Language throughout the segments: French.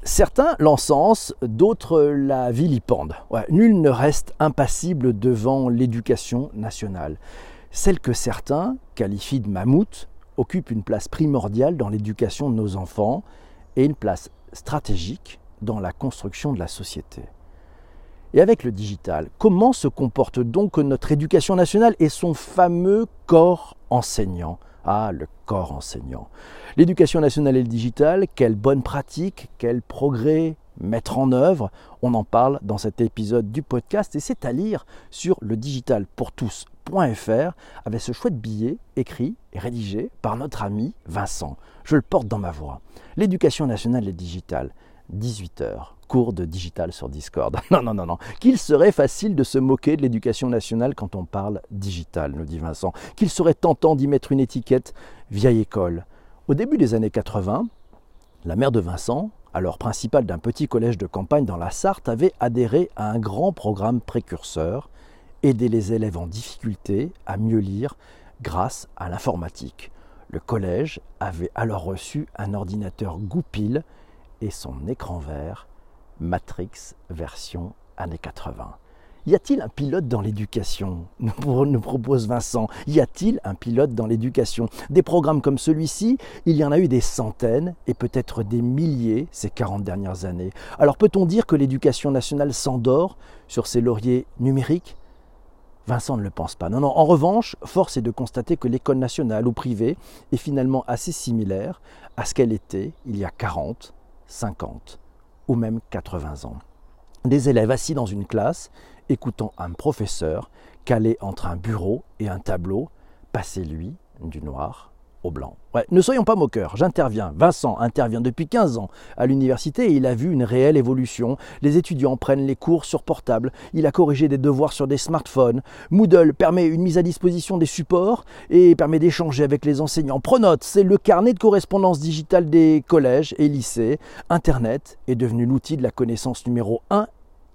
Certains l'encensent, d'autres la vilipendent. Nul ne reste impassible devant l'éducation nationale. Celle que certains qualifient de mammouth occupe une place primordiale dans l'éducation de nos enfants et une place stratégique dans la construction de la société. Et avec le digital, comment se comporte donc notre éducation nationale et son fameux corps enseignant ? Ah, le corps enseignant. L'éducation nationale et le digital, quelle bonne pratique, quel progrès mettre en œuvre. On en parle dans cet épisode du podcast et c'est à lire sur ledigitalpourtous.fr avec ce chouette billet écrit et rédigé par notre ami Vincent. Je le porte dans ma voix. L'éducation nationale et le digital, 18h. Cours de digital sur Discord. Non. Qu'il serait facile de se moquer de l'éducation nationale quand on parle digital, nous dit Vincent. Qu'il serait tentant d'y mettre une étiquette vieille école. Au début des années 80, la mère de Vincent, alors principale d'un petit collège de campagne dans la Sarthe, avait adhéré à un grand programme précurseur, aider les élèves en difficulté à mieux lire grâce à l'informatique. Le collège avait alors reçu un ordinateur Goupil et son écran vert Matrix version années 80. Y a-t-il un pilote dans l'éducation ? Nous propose Vincent. Y a-t-il un pilote dans l'éducation ? Des programmes comme celui-ci, il y en a eu des centaines et peut-être des milliers ces 40 dernières années. Alors peut-on dire que l'éducation nationale s'endort sur ses lauriers numériques ? Vincent ne le pense pas. Non. En revanche, force est de constater que l'école nationale ou privée est finalement assez similaire à ce qu'elle était il y a 40, 50 ou même 80 ans. Des élèves assis dans une classe, écoutant un professeur calé entre un bureau et un tableau, passer lui du noir au blanc. Ne soyons pas moqueurs, j'interviens. Vincent intervient depuis 15 ans à l'université et il a vu une réelle évolution. Les étudiants prennent les cours sur portable, il a corrigé des devoirs sur des smartphones. Moodle permet une mise à disposition des supports et permet d'échanger avec les enseignants. Pronote, c'est le carnet de correspondance digitale des collèges et lycées. Internet est devenu l'outil de la connaissance numéro 1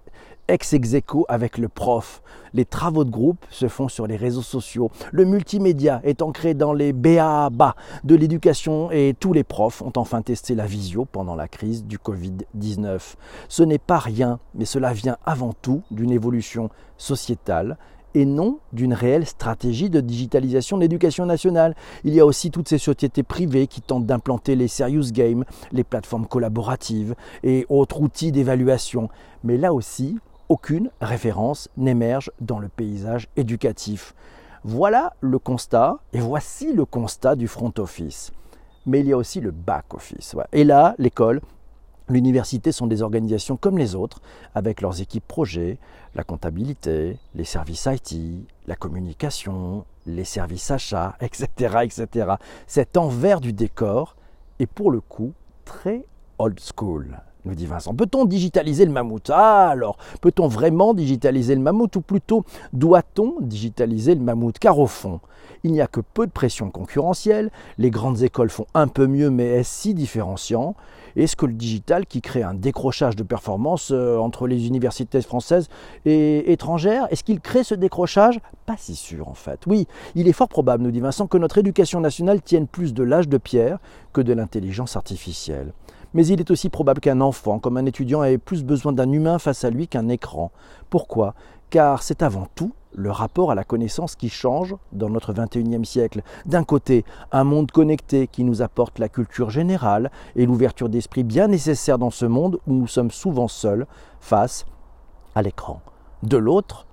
ex aequo avec le prof. Les travaux de groupe se font sur les réseaux sociaux. Le multimédia est ancré dans les b.a.-ba de l'éducation et tous les profs ont enfin testé la visio pendant la crise du Covid-19. Ce n'est pas rien, mais cela vient avant tout d'une évolution sociétale et non d'une réelle stratégie de digitalisation de l'éducation nationale. Il y a aussi toutes ces sociétés privées qui tentent d'implanter les serious games, les plateformes collaboratives et autres outils d'évaluation. Mais là aussi, aucune référence n'émerge dans le paysage éducatif. Voilà le constat, et voici le constat du front office. Mais il y a aussi le back office. Et là, l'école, l'université sont des organisations comme les autres, avec leurs équipes projets, la comptabilité, les services IT, la communication, les services achats, etc. Cet envers du décor est pour le coup très old school, nous dit Vincent. Peut-on digitaliser le mammouth ? Ah alors, peut-on vraiment digitaliser le mammouth ou plutôt doit-on digitaliser le mammouth ? Car au fond, il n'y a que peu de pression concurrentielle, les grandes écoles font un peu mieux mais est-ce si différenciant ? Est-ce que le digital qui crée un décrochage de performance entre les universités françaises et étrangères, est-ce qu'il crée ce décrochage ? Pas si sûr en fait. Oui, il est fort probable, nous dit Vincent, que notre éducation nationale tienne plus de l'âge de pierre que de l'intelligence artificielle. Mais il est aussi probable qu'un enfant, comme un étudiant, ait plus besoin d'un humain face à lui qu'un écran. Pourquoi ? Car c'est avant tout le rapport à la connaissance qui change dans notre 21e siècle. D'un côté, un monde connecté qui nous apporte la culture générale et l'ouverture d'esprit bien nécessaire dans ce monde où nous sommes souvent seuls face à l'écran. De l'autre,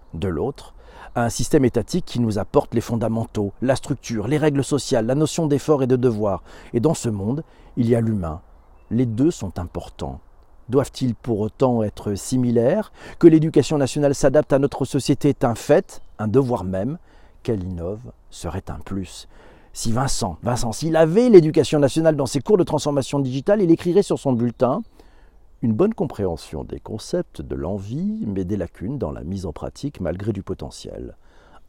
un système étatique qui nous apporte les fondamentaux, la structure, les règles sociales, la notion d'effort et de devoir. Et dans ce monde, il y a l'humain. Les deux sont importants. Doivent-ils pour autant être similaires ? Que l'éducation nationale s'adapte à notre société est un fait, un devoir même. Qu'elle innove serait un plus. Si Vincent, s'il avait l'éducation nationale dans ses cours de transformation digitale, il écrirait sur son bulletin « Une bonne compréhension des concepts de l'envie, mais des lacunes dans la mise en pratique malgré du potentiel.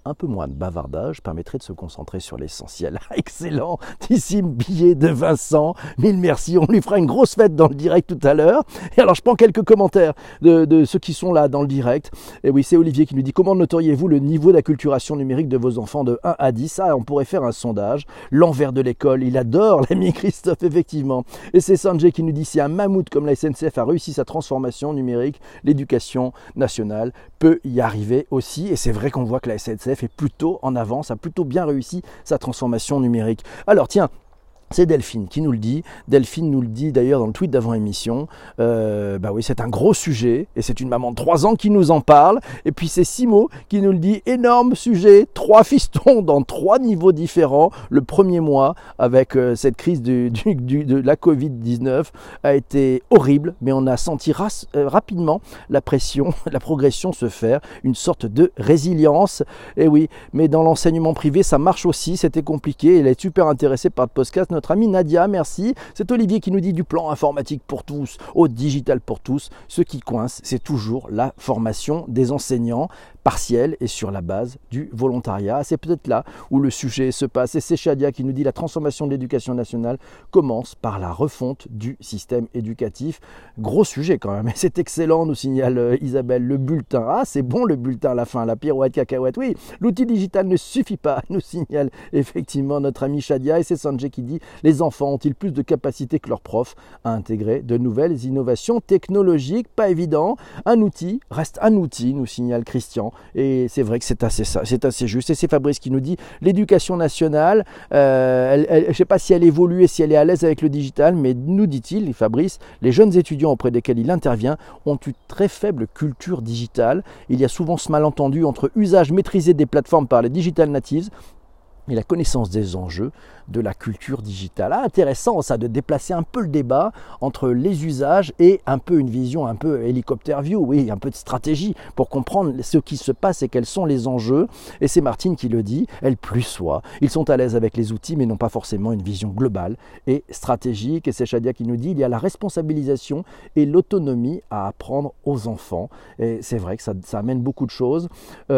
un peu moins de bavardage permettrait de se concentrer sur l'essentiel. Excellent, ici billet de Vincent, mille merci, on lui fera une grosse fête dans le direct tout à l'heure. Et alors je prends quelques commentaires de ceux qui sont là dans le direct. Et oui, c'est Olivier qui nous dit: comment noteriez-vous le niveau d'acculturation numérique de vos enfants de 1 à 10? Ah, on pourrait faire un sondage. L'envers de l'école, il adore l'ami Christophe, effectivement. Et c'est Sanjay qui nous dit: si un mammouth comme la SNCF a réussi sa transformation numérique, l'éducation nationale peut y arriver aussi. Et c'est vrai qu'on voit que la SNCF est plutôt en avance, a plutôt bien réussi sa transformation numérique. Alors tiens, c'est Delphine qui nous le dit. Delphine nous le dit d'ailleurs dans le tweet d'avant-émission. Bah oui, c'est un gros sujet et c'est une maman de 3 ans qui nous en parle. Et puis c'est Simo qui nous le dit: énorme sujet, 3 fistons dans 3 niveaux différents. Le premier mois avec cette crise de la Covid-19 a été horrible, mais on a senti rapidement la progression se faire, une sorte de résilience. Et oui, mais dans l'enseignement privé, ça marche aussi, c'était compliqué. Elle est super intéressée par le podcast. Notre amie Nadia, merci. C'est Olivier qui nous dit: du plan informatique pour tous au digital pour tous. Ce qui coince, c'est toujours la formation des enseignants partielle et sur la base du volontariat. C'est peut-être là où le sujet se passe. Et c'est Shadia qui nous dit: la transformation de l'éducation nationale commence par la refonte du système éducatif. Gros sujet quand même. Et c'est excellent, nous signale Isabelle. Le bulletin. Ah, c'est bon le bulletin à la fin, la pirouette cacahuète. Oui, l'outil digital ne suffit pas, nous signale effectivement notre ami Shadia. Et c'est Sanjay qui dit: les enfants ont-ils plus de capacité que leurs profs à intégrer de nouvelles innovations technologiques? Pas évident. Un outil reste un outil, nous signale Christian. Et c'est vrai que c'est assez juste. Et c'est Fabrice qui nous dit: l'éducation nationale, je ne sais pas si elle évolue et si elle est à l'aise avec le digital, mais nous dit-il, Fabrice, les jeunes étudiants auprès desquels il intervient ont une très faible culture digitale. Il y a souvent ce malentendu entre usage maîtrisé des plateformes par les digital natives et la connaissance des enjeux de la culture digitale. Ah, intéressant ça, de déplacer un peu le débat entre les usages et un peu une vision un peu hélicoptère view, oui, un peu de stratégie pour comprendre ce qui se passe et quels sont les enjeux. Et c'est Martine qui le dit, elle plus soit. Ils sont à l'aise avec les outils mais n'ont pas forcément une vision globale et stratégique. Et c'est Shadia qui nous dit: il y a la responsabilisation et l'autonomie à apprendre aux enfants. Et c'est vrai que ça amène beaucoup de choses.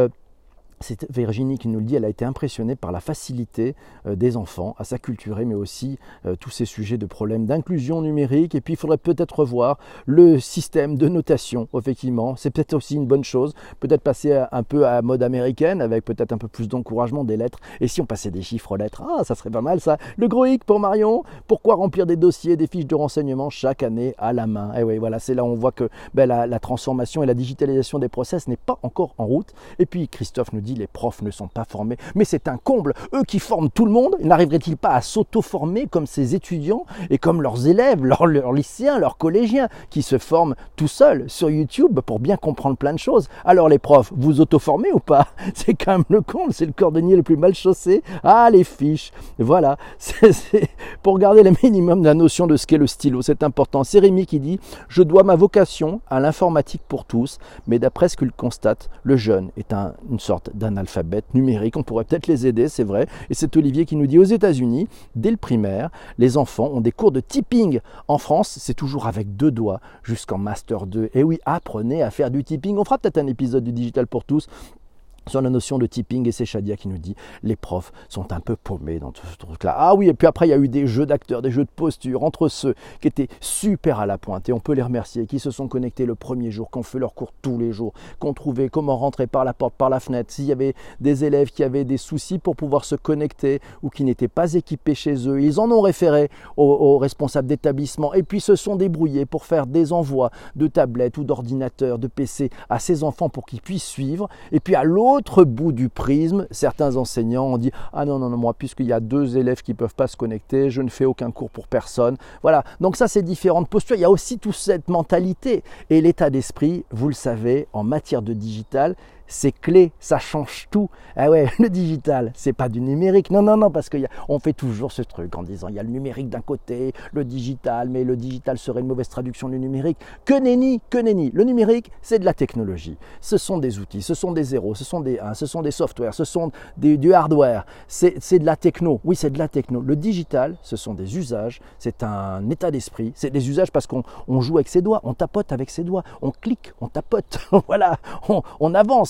C'est Virginie qui nous le dit, elle a été impressionnée par la facilité des enfants à s'acculturer, mais aussi tous ces sujets de problèmes d'inclusion numérique. Et puis il faudrait peut-être revoir le système de notation, effectivement. C'est peut-être aussi une bonne chose, peut-être passer un peu à mode américaine, avec peut-être un peu plus d'encouragement des lettres. Et si on passait des chiffres aux lettres, ça serait pas mal ça. Le gros hic pour Marion: pourquoi remplir des dossiers, des fiches de renseignement chaque année à la main? Et oui, voilà, c'est là où on voit que la transformation et la digitalisation des process n'est pas encore en route. Et puis Christophe nous dit: les profs ne sont pas formés. Mais c'est un comble. Eux qui forment tout le monde, n'arriveraient-ils pas à s'auto-former comme ces étudiants et comme leurs élèves, leurs lycéens, leurs collégiens qui se forment tout seuls sur YouTube pour bien comprendre plein de choses? Alors les profs, vous auto-formez ou pas? C'est quand même le comble, c'est le cordonnier le plus mal chaussé. Ah, les fiches. Voilà. C'est pour garder le minimum de la notion de ce qu'est le stylo, c'est important. C'est Rémi qui dit: je dois ma vocation à l'informatique pour tous, mais d'après ce qu'il constate, le jeune est une sorte d'analphabète numérique. On pourrait peut-être les aider, c'est vrai. Et c'est Olivier qui nous dit: aux États-Unis, dès le primaire, les enfants ont des cours de typing. En France, c'est toujours avec 2 doigts jusqu'en master 2. Et oui, apprenez à faire du typing. On fera peut-être un épisode du Digital pour tous sur la notion de typing. Et c'est Shadia qui nous dit: les profs sont un peu paumés dans tout ce truc-là. Ah oui, et puis après, il y a eu des jeux d'acteurs, des jeux de posture entre ceux qui étaient super à la pointe, et on peut les remercier, qui se sont connectés le premier jour, qui ont fait leurs cours tous les jours, qui ont trouvé comment rentrer par la porte, par la fenêtre, s'il y avait des élèves qui avaient des soucis pour pouvoir se connecter ou qui n'étaient pas équipés chez eux. Ils en ont référé aux responsables d'établissement et puis se sont débrouillés pour faire des envois de tablettes ou d'ordinateurs, de PC à ces enfants pour qu'ils puissent suivre. Et puis à l'autre bout du prisme, certains enseignants ont dit: ah non, moi, puisqu'il y a 2 élèves qui ne peuvent pas se connecter, je ne fais aucun cours pour personne. Voilà, donc ça, c'est différentes postures. Il y a aussi toute cette mentalité et l'état d'esprit, vous le savez, en matière de digital, c'est clé, ça change tout. Ah ouais, le digital, c'est pas du numérique. Non, parce qu'on fait toujours ce truc en disant: il y a le numérique d'un côté, le digital, mais le digital serait une mauvaise traduction du numérique. Que nenni. Le numérique, c'est de la technologie. Ce sont des outils, ce sont des zéros, ce sont des 1, ce sont des softwares, ce sont du hardware. C'est de la techno. Oui, c'est de la techno. Le digital, ce sont des usages, c'est un état d'esprit. C'est des usages parce qu'on joue avec ses doigts, on tapote avec ses doigts, on clique, on tapote. Voilà, on avance.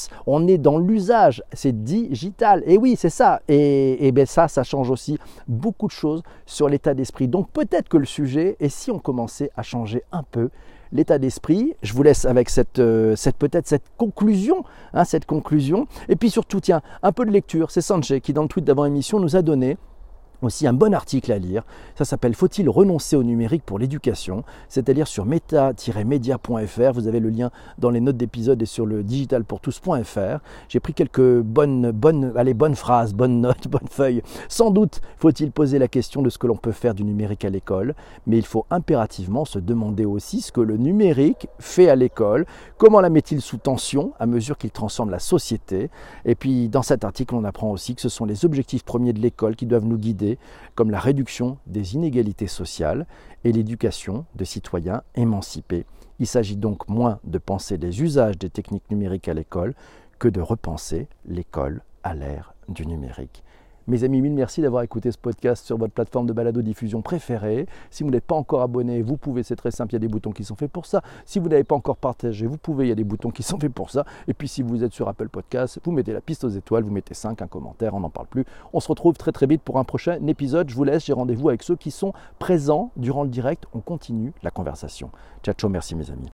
passe, on est dans l'usage, c'est digital. Et oui, c'est ça. Et bien ça change aussi beaucoup de choses sur l'état d'esprit. Donc peut-être que le sujet est si on commençait à changer un peu l'état d'esprit. Je vous laisse avec peut-être cette conclusion, Et puis surtout, tiens, un peu de lecture. C'est Sanjay qui, dans le tweet d'avant-émission, nous a donné aussi un bon article à lire. Ça s'appelle « Faut-il renoncer au numérique pour l'éducation ?» C'est-à-dire sur meta-media.fr. Vous avez le lien dans les notes d'épisode et sur le digitalpourtous.fr. J'ai pris quelques bonnes phrases, bonnes notes, bonnes feuilles. Sans doute faut-il poser la question de ce que l'on peut faire du numérique à l'école, mais il faut impérativement se demander aussi ce que le numérique fait à l'école, comment la met-il sous tension à mesure qu'il transforme la société. Et puis dans cet article, on apprend aussi que ce sont les objectifs premiers de l'école qui doivent nous guider, comme la réduction des inégalités sociales et l'éducation de citoyens émancipés. Il s'agit donc moins de penser les usages des techniques numériques à l'école que de repenser l'école à l'ère du numérique. Mes amis, mille merci d'avoir écouté ce podcast sur votre plateforme de balado-diffusion préférée. Si vous n'êtes pas encore abonné, vous pouvez, c'est très simple, il y a des boutons qui sont faits pour ça. Si vous n'avez pas encore partagé, vous pouvez, il y a des boutons qui sont faits pour ça. Et puis si vous êtes sur Apple Podcast, vous mettez la piste aux étoiles, vous mettez 5, un commentaire, on n'en parle plus. On se retrouve très très vite pour un prochain épisode. Je vous laisse, j'ai rendez-vous avec ceux qui sont présents durant le direct. On continue la conversation. Ciao, ciao, merci mes amis.